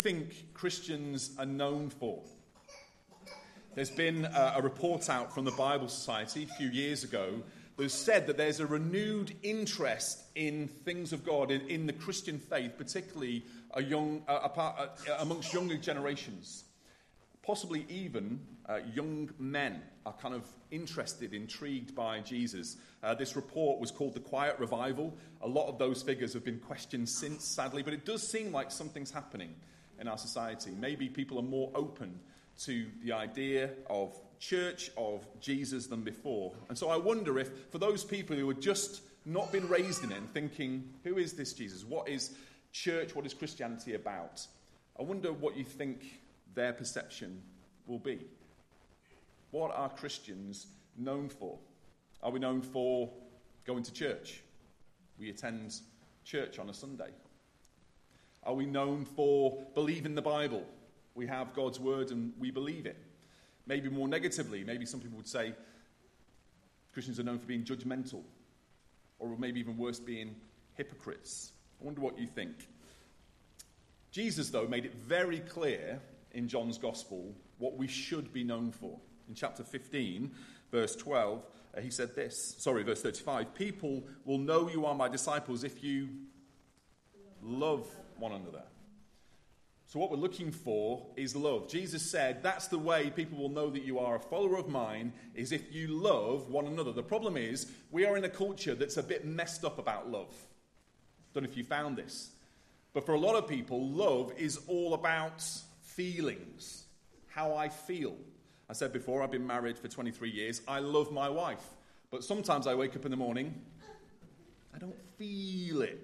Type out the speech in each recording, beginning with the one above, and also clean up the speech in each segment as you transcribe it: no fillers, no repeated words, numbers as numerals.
think Christians are known for? There's been a report out from the Bible Society a few years ago that said that there's a renewed interest in things of God, in the Christian faith, particularly amongst younger generations. Possibly even young men are kind of interested, intrigued by Jesus. This report was called The Quiet Revival. A lot of those figures have been questioned since, sadly, but it does seem like something's happening in our society. Maybe people are more open to the idea of church, of Jesus than before. And so I wonder if, for those people who had just not been raised in it and thinking, who is this Jesus? What is church? What is Christianity about? I wonder what you think their perception will be. What are Christians known for? Are we known for going to church? We attend church on a Sunday. Are we known for believing the Bible? We have God's word and we believe it. Maybe more negatively, maybe some people would say Christians are known for being judgmental, or maybe even worse, being hypocrites. I wonder what you think. Jesus, though, made it very clear in John's Gospel what we should be known for. In chapter 15, verse 12, he said this. Verse 35. People will know you are my disciples if you love one another. So what we're looking for is love. Jesus said that's the way people will know that you are a follower of mine, is if you love one another. The problem is we are in a culture that's a bit messed up about love. Don't know if you found this. But for a lot of people, love is all about feelings, how I feel. I said before, I've been married for 23 years. I love my wife. But sometimes I wake up in the morning, I don't feel it.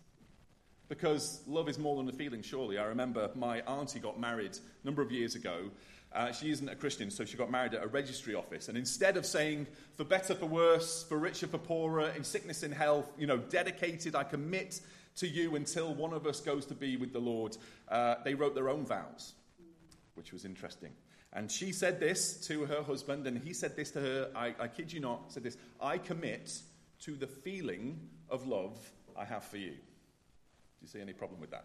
Because love is more than a feeling, surely. I remember my auntie got married a number of years ago. She isn't a Christian, so she got married at a registry office. And instead of saying, for better, for worse, for richer, for poorer, in sickness, in health, dedicated, I commit to you until one of us goes to be with the Lord, they wrote their own vows, which was interesting. And she said this to her husband, and he said this to her, I kid you not, said this, I commit to the feeling of love I have for you. Do you see any problem with that?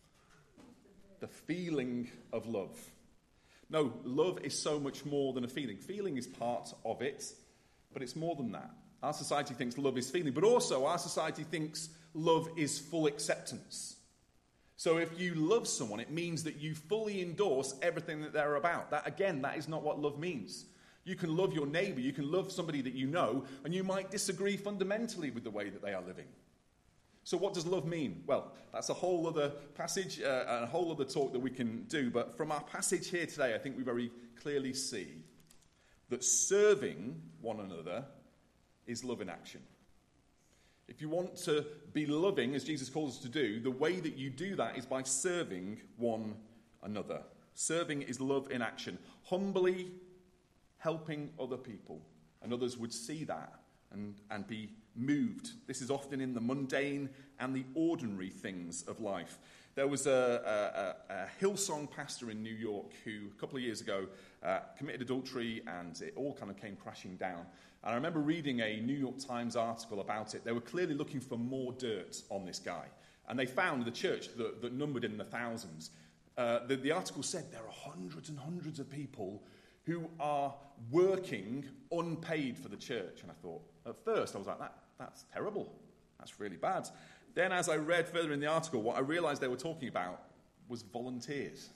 The feeling of love. No, love is so much more than a feeling. Feeling is part of it, but it's more than that. Our society thinks love is feeling, but also our society thinks love is full acceptance. So if you love someone, it means that you fully endorse everything that they're about. That is not what love means. You can love your neighbour, you can love somebody that you know, and you might disagree fundamentally with the way that they are living. So what does love mean? Well, that's a whole other passage and a whole other talk that we can do. But from our passage here today, I think we very clearly see that serving one another is love in action. If you want to be loving, as Jesus calls us to do, the way that you do that is by serving one another. Serving is love in action. Humbly helping other people. And others would see that and be moved. This is often in the mundane and the ordinary things of life. There was a Hillsong pastor in New York who, a couple of years ago, committed adultery, and it all kind of came crashing down. And I remember reading a New York Times article about it. They were clearly looking for more dirt on this guy. And they found the church that numbered in the thousands. The article said there are hundreds and hundreds of people who are working unpaid for the church. And I thought, at first, I was like, that's terrible. That's really bad. Then as I read further in the article, what I realized they were talking about was volunteers.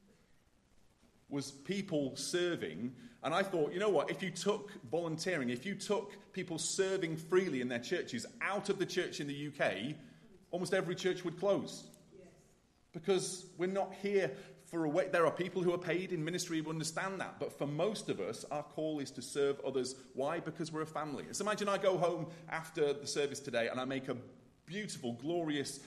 Was people serving. And I thought, you know what, if you took volunteering, if you took people serving freely in their churches out of the church in the UK, almost every church would close. Yes. Because we're not here for a way. There are people who are paid in ministry who understand that. But for most of us, our call is to serve others. Why? Because we're a family. So imagine I go home after the service today and I make a beautiful, glorious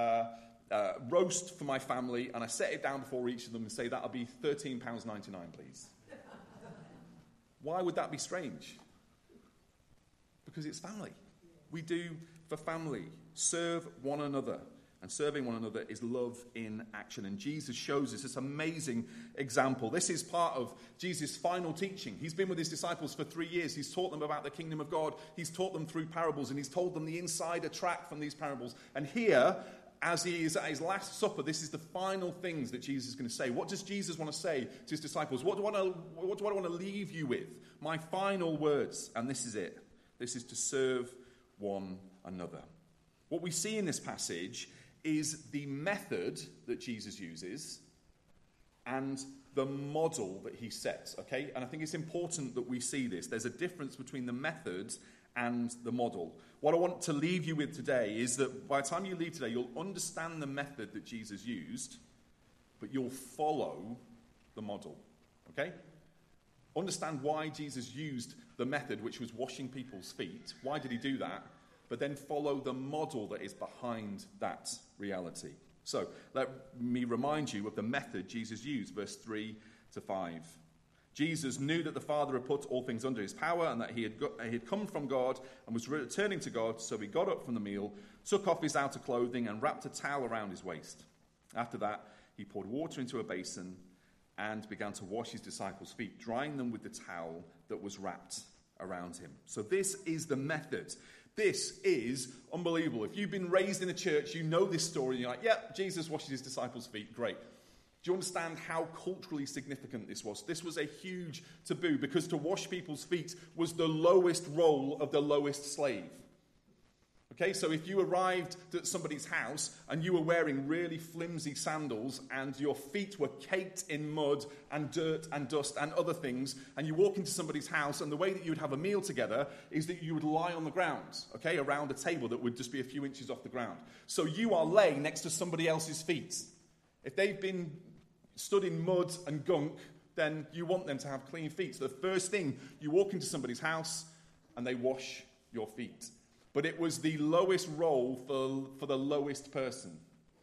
roast for my family, and I set it down before each of them and say, that'll be £13.99, please. Why would that be strange? Because it's family. We do for family. Serve one another. And serving one another is love in action. And Jesus shows us this amazing example. This is part of Jesus' final teaching. He's been with his disciples for 3 years. He's taught them about the kingdom of God. He's taught them through parables, and he's told them the insider track from these parables. And here, as he is at his Last Supper, this is the final things that Jesus is going to say. What does Jesus want to say to his disciples? What do I want to leave you with? My final words, and this is it. This is to serve one another. What we see in this passage is the method that Jesus uses and the model that he sets, okay? And I think it's important that we see this. There's a difference between the method and the model. What I want to leave you with today is that by the time you leave today, you'll understand the method that Jesus used, but you'll follow the model, okay? Understand why Jesus used the method, which was washing people's feet. Why did he do that? But then follow the model that is behind that reality. So let me remind you of the method Jesus used, verse 3 to 5. Jesus knew that the Father had put all things under his power and that he had come from God and was returning to God, so he got up from the meal, took off his outer clothing and wrapped a towel around his waist. After that, he poured water into a basin and began to wash his disciples' feet, drying them with the towel that was wrapped around him. So this is the method. This is unbelievable. If you've been raised in a church, you know this story. You're like, yep, Jesus washes his disciples' feet. Great. Do you understand how culturally significant this was? This was a huge taboo because to wash people's feet was the lowest role of the lowest slave. Okay, so if you arrived at somebody's house and you were wearing really flimsy sandals and your feet were caked in mud and dirt and dust and other things, and you walk into somebody's house and the way that you would have a meal together is that you would lie on the ground, okay, around a table that would just be a few inches off the ground. So you are laying next to somebody else's feet. If they've been stood in mud and gunk, then you want them to have clean feet. So the first thing, you walk into somebody's house and they wash your feet. But it was the lowest role for the lowest person.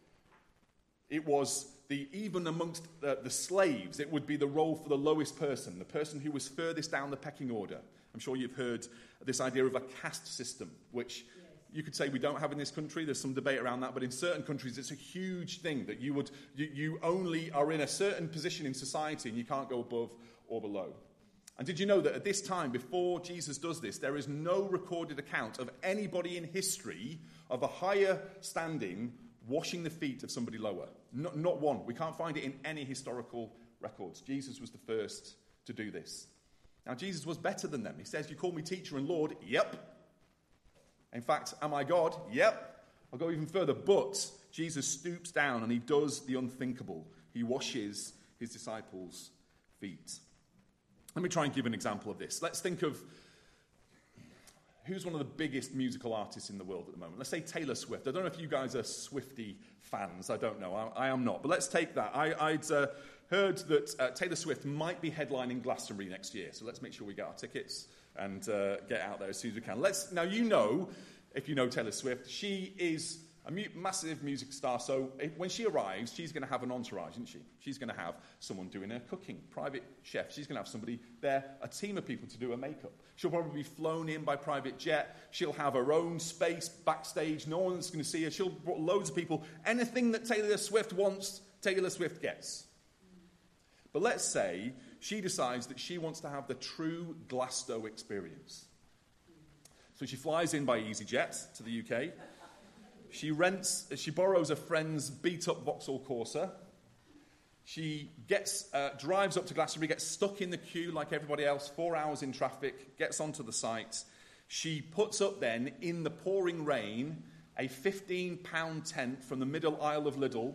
It was even amongst the slaves, it would be the role for the lowest person, the person who was furthest down the pecking order. I'm sure you've heard this idea of a caste system, which you could say we don't have in this country. There's some debate around that, but in certain countries it's a huge thing that you only are in a certain position in society and you can't go above or below. And did you know that at this time, before Jesus does this, there is no recorded account of anybody in history of a higher standing washing the feet of somebody lower? Not one. We can't find it in any historical records. Jesus was the first to do this. Now, Jesus was better than them. He says, you call me teacher and Lord? Yep. In fact, am I God? Yep. I'll go even further. But Jesus stoops down and he does the unthinkable. He washes his disciples' feet. Let me try and give an example of this. Let's think of who's one of the biggest musical artists in the world at the moment. Let's say Taylor Swift. I don't know if you guys are Swiftie fans. I don't know. I am not. But let's take that. I'd heard that Taylor Swift might be headlining Glastonbury next year. So let's make sure we get our tickets and get out there as soon as we can. Now, you know, if you know Taylor Swift, she is a massive music star, so when she arrives, she's going to have an entourage, isn't she? She's going to have someone doing her cooking, private chef. She's going to have somebody there, a team of people to do her makeup. She'll probably be flown in by private jet. She'll have her own space backstage. No one's going to see her. She'll bring loads of people. Anything that Taylor Swift wants, Taylor Swift gets. But let's say she decides that she wants to have the true Glasgow experience. So she flies in by EasyJet to the UK. She borrows a friend's beat-up Vauxhall Corsa. She drives up to Glastonbury, gets stuck in the queue like everybody else, 4 hours in traffic, gets onto the site. She puts up then, in the pouring rain, a £15 tent from the middle aisle of Lidl.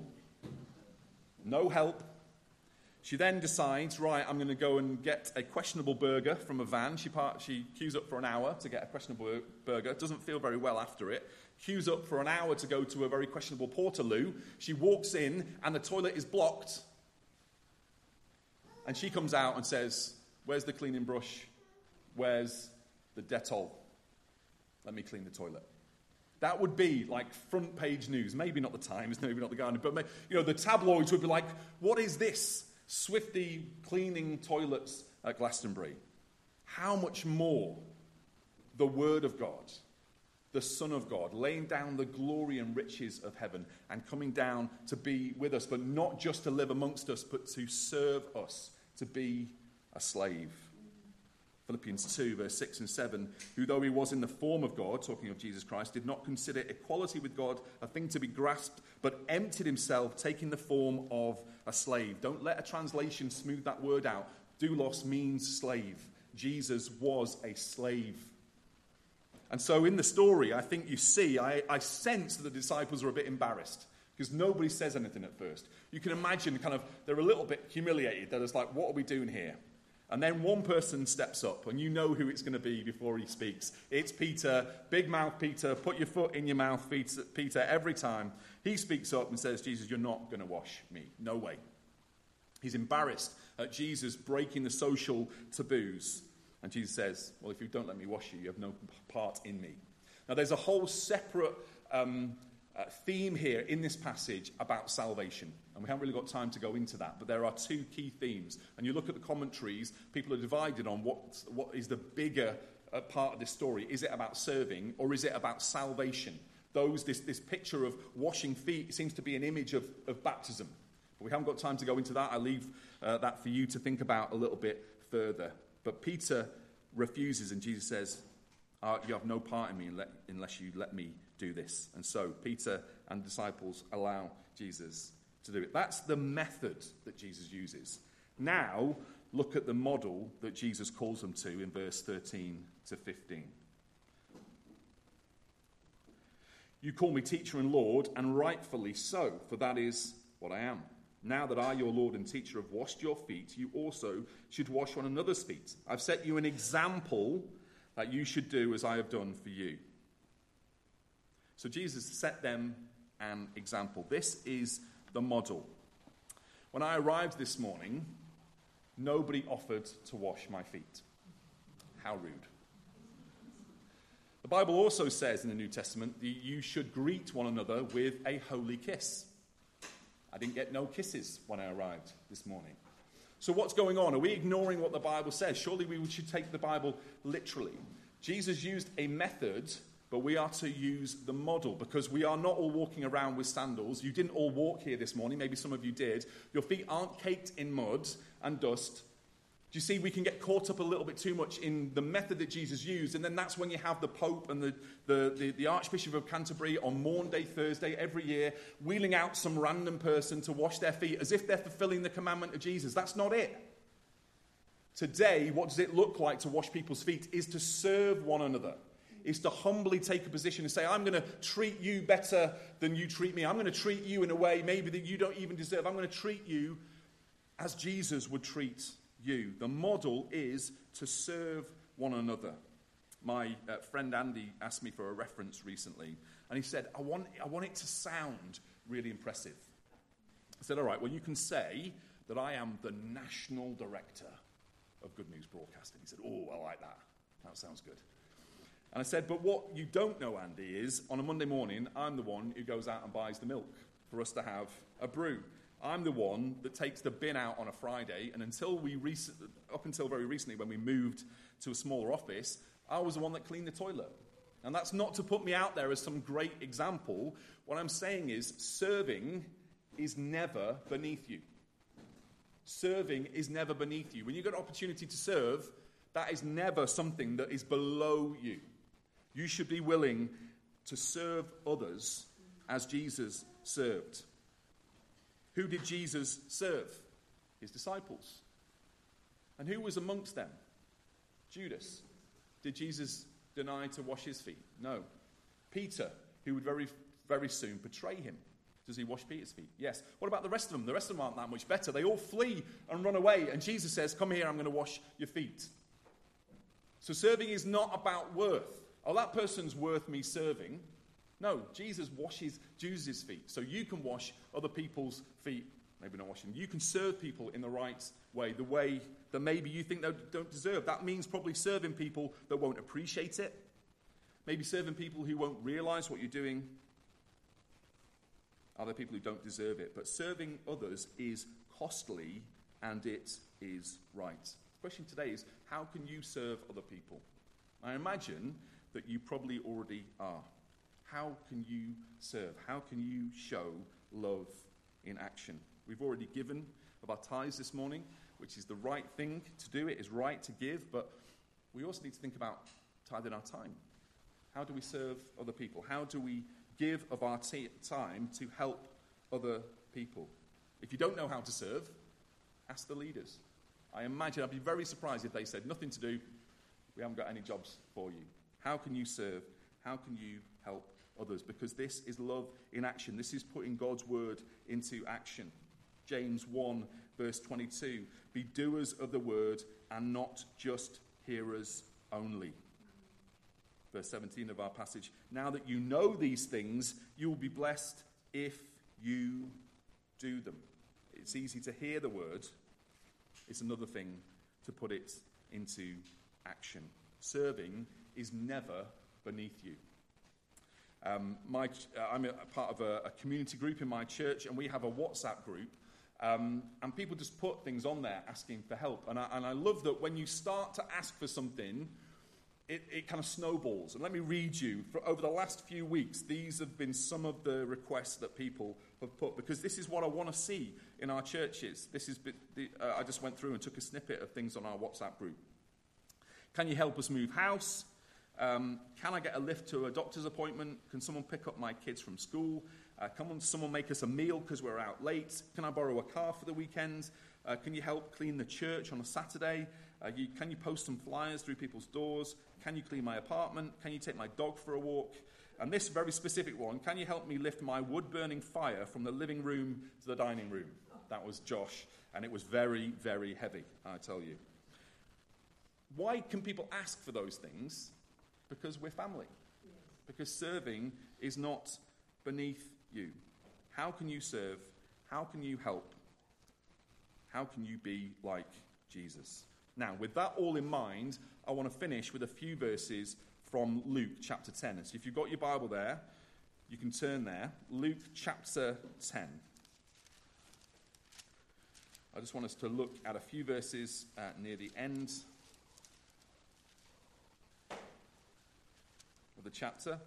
No help. She then decides, right, I'm going to go and get a questionable burger from a van. She queues up for an hour to get a questionable burger. Doesn't feel very well after it. Queues up for an hour to go to a very questionable Portaloo. She walks in and the toilet is blocked. And she comes out and says, where's the cleaning brush? Where's the Dettol? Let me clean the toilet. That would be like front page news. Maybe not the Times, maybe not the Guardian, but the tabloids would be like, what is this? Swiftie cleaning toilets at Glastonbury. How much more the Word of God, the Son of God, laying down the glory and riches of heaven and coming down to be with us, but not just to live amongst us, but to serve us, to be a slave. Philippians 2, verse 6 and 7, who though he was in the form of God, talking of Jesus Christ, did not consider equality with God a thing to be grasped, but emptied himself, taking the form of a slave. Don't let a translation smooth that word out. Doulos means slave. Jesus was a slave. And so in the story, I think you see, I sense that the disciples are a bit embarrassed because nobody says anything at first. You can imagine they're a little bit humiliated. They're just like, what are we doing here? And then one person steps up, and you know who it's going to be before he speaks. It's Peter, big mouth Peter, put your foot in your mouth, Peter, every time. He speaks up and says, Jesus, you're not going to wash me. No way. He's embarrassed at Jesus breaking the social taboos. And Jesus says, well, if you don't let me wash you, you have no part in me. Now, there's a whole separate theme here in this passage about salvation. And we haven't really got time to go into that, but there are two key themes. And you look at the commentaries, people are divided on what is the bigger part of this story. Is it about serving, or is it about salvation? This picture of washing feet seems to be an image of baptism. But we haven't got time to go into that. I leave that for you to think about a little bit further. But Peter refuses, and Jesus says, you have no part in me unless you let me do this. And so Peter and the disciples allow Jesus to do it. That's the method that Jesus uses. Now, look at the model that Jesus calls them to in verse 13 to 15. You call me teacher and Lord, and rightfully so, for that is what I am. Now that I, your Lord and teacher, have washed your feet, you also should wash one another's feet. I've set you an example that you should do as I have done for you. So Jesus set them an example. This is the model. When I arrived this morning, nobody offered to wash my feet. How rude. The Bible also says in the New Testament that you should greet one another with a holy kiss. I didn't get no kisses when I arrived this morning. So what's going on? Are we ignoring what the Bible says? Surely we should take the Bible literally. Jesus used a method, but we are to use the model, because we are not all walking around with sandals. You didn't all walk here this morning. Maybe some of you did. Your feet aren't caked in mud and dust. Do you see, we can get caught up a little bit too much in the method that Jesus used, and then that's when you have the Pope and the Archbishop of Canterbury on Maundy Thursday every year wheeling out some random person to wash their feet as if they're fulfilling the commandment of Jesus. That's not it. Today, what does it look like to wash people's feet is to serve one another, is to humbly take a position and say, I'm going to treat you better than you treat me. I'm going to treat you in a way maybe that you don't even deserve. I'm going to treat you as Jesus would treat you. The model is to serve one another. My friend Andy asked me for a reference recently, and he said, I want it to sound really impressive. I said, all right, well, you can say that I am the national director of Good News Broadcasting. He said, oh, I like that. That sounds good. And I said, but what you don't know, Andy, is on a Monday morning, I'm the one who goes out and buys the milk for us to have a brew. I'm the one that takes the bin out on a Friday, and up until very recently when we moved to a smaller office, I was the one that cleaned the toilet. And that's not to put me out there as some great example. What I'm saying is serving is never beneath you. Serving is never beneath you. When you get an opportunity to serve, that is never something that is below you. You should be willing to serve others as Jesus served. Who did Jesus serve? His disciples. And who was amongst them? Judas. Did Jesus deny to wash his feet? No. Peter, who would very, very soon betray him. Does he wash Peter's feet? Yes. What about the rest of them? The rest of them aren't that much better. They all flee and run away. And Jesus says, come here, I'm going to wash your feet. So serving is not about worth. Oh, that person's worth me serving. No, Jesus washes Judas' feet. So you can wash other people's feet. Maybe not washing. You can serve people in the right way, the way that maybe you think they don't deserve. That means probably serving people that won't appreciate it. Maybe serving people who won't realize what you're doing. Other people who don't deserve it. But serving others is costly, and it is right. The question today is, how can you serve other people? I imagine that you probably already are. How can you serve? How can you show love in action? We've already given of our tithes this morning, which is the right thing to do. It is right to give, but we also need to think about tithing our time. How do we serve other people? How do we give of our time to help other people? If you don't know how to serve, ask the leaders. I imagine I'd be very surprised if they said, nothing to do, we haven't got any jobs for you. How can you serve? How can you help others? Because this is love in action. This is putting God's word into action. James 1 verse 22, be doers of the word and not just hearers only. Verse 17 of our passage, now that you know these things, you will be blessed if you do them. It's easy to hear the word. It's another thing to put it into action. Serving is never beneath you. I'm a part of a community group in my church, and we have a WhatsApp group. And people just put things on there asking for help. And I love that when you start to ask for something, it kind of snowballs. And let me read you, over the last few weeks, these have been some of the requests that people have put, because this is what I want to see in our churches. I just went through and took a snippet of things on our WhatsApp group. Can you help us move house? Can I get a lift to a doctor's appointment? Can someone pick up my kids from school? Can someone make us a meal because we're out late? Can I borrow a car for the weekend? Can you help clean the church on a Saturday? Can you post some flyers through people's doors? Can you clean my apartment? Can you take my dog for a walk? And this very specific one, can you help me lift my wood-burning fire from the living room to the dining room? That was Josh, and it was very, very heavy, I tell you. Why can people ask for those things? Because we're family. Because serving is not beneath you. How can you serve? How can you help? How can you be like Jesus? Now, with that all in mind, I want to finish with a few verses from Luke chapter 10. So if you've got your Bible there, you can turn there. Luke chapter 10. I just want us to look at a few verses near the end of the chapter.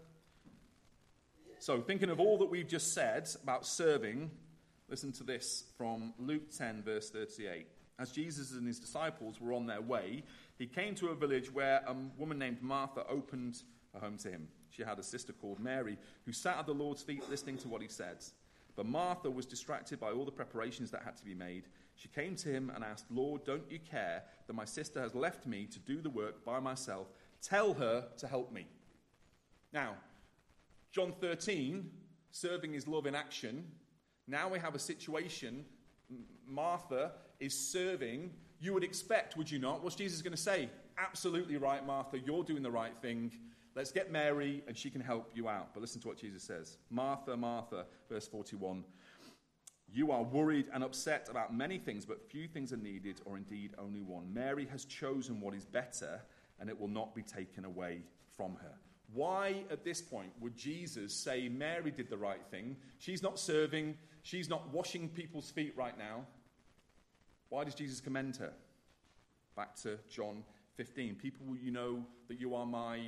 So, thinking of all that we've just said about serving, listen to this from Luke 10, verse 38. As Jesus and his disciples were on their way, he came to a village where a woman named Martha opened her home to him. She had a sister called Mary, who sat at the Lord's feet listening to what he said. But Martha was distracted by all the preparations that had to be made. She came to him and asked, Lord, don't you care that my sister has left me to do the work by myself? Tell her to help me. Now, John 13, serving is love in action. Now we have a situation, Martha is serving. You would expect, would you not? What's Jesus going to say? Absolutely right, Martha, you're doing the right thing. Let's get Mary and she can help you out. But listen to what Jesus says. Martha, Martha, verse 41. You are worried and upset about many things, but few things are needed, or indeed only one. Mary has chosen what is better, and it will not be taken away from her. Why, at this point, would Jesus say Mary did the right thing? She's not serving. She's not washing people's feet right now. Why does Jesus commend her? Back to John 15. People, you know that you are my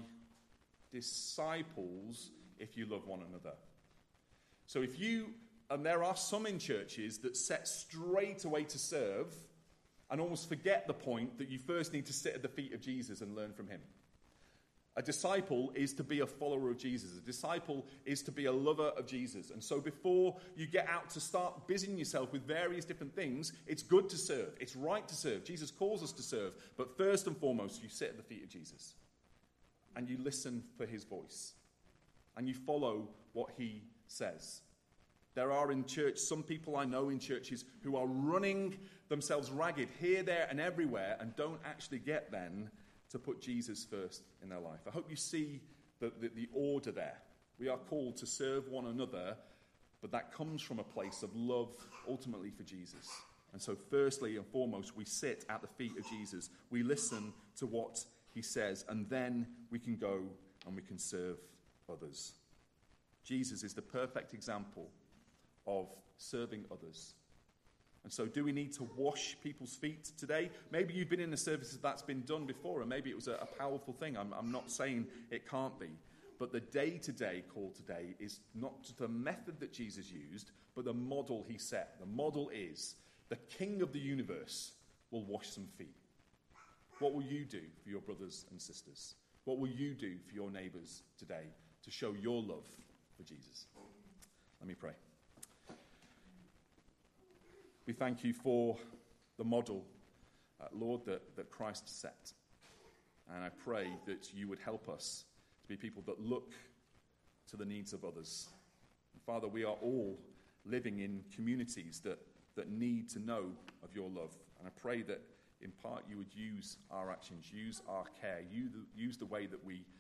disciples if you love one another. So if you, and there are some in churches that set straight away to serve and almost forget the point that you first need to sit at the feet of Jesus and learn from him. A disciple is to be a follower of Jesus. A disciple is to be a lover of Jesus. And so before you get out to start busying yourself with various different things, it's good to serve. It's right to serve. Jesus calls us to serve. But first and foremost, you sit at the feet of Jesus. And you listen for his voice. And you follow what he says. There are in church, some people I know in churches who are running themselves ragged here, there, and everywhere and don't actually get then to put Jesus first in their life. I hope you see the order there. We are called to serve one another, but that comes from a place of love ultimately for Jesus. And so firstly and foremost, we sit at the feet of Jesus. We listen to what he says, and then we can go and we can serve others. Jesus is the perfect example of serving others. And so do we need to wash people's feet today? Maybe you've been in a service that's been done before, and maybe it was a powerful thing. I'm not saying it can't be. But the day-to-day call today is not the method that Jesus used, but the model he set. The model is the King of the universe will wash some feet. What will you do for your brothers and sisters? What will you do for your neighbours today to show your love for Jesus? Let me pray. We thank you for the model, Lord, that Christ set. And I pray that you would help us to be people that look to the needs of others. And Father, we are all living in communities that need to know of your love. And I pray that in part you would use our actions, use our care, use the way that we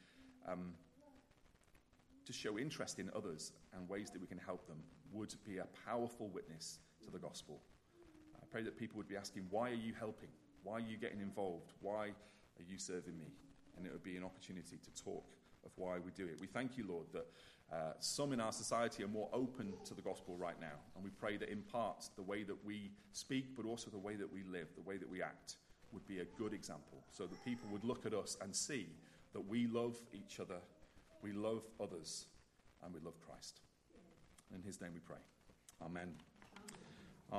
to show interest in others and ways that we can help them would be a powerful witness to the gospel. I pray that people would be asking, why are you helping? Why are you getting involved? Why are you serving me? And it would be an opportunity to talk of why we do it. We thank you, Lord, that some in our society are more open to the gospel right now. And we pray that in part the way that we speak, but also the way that we live, the way that we act, would be a good example. So that people would look at us and see that we love each other, we love others, and we love Christ. In his name we pray. Amen.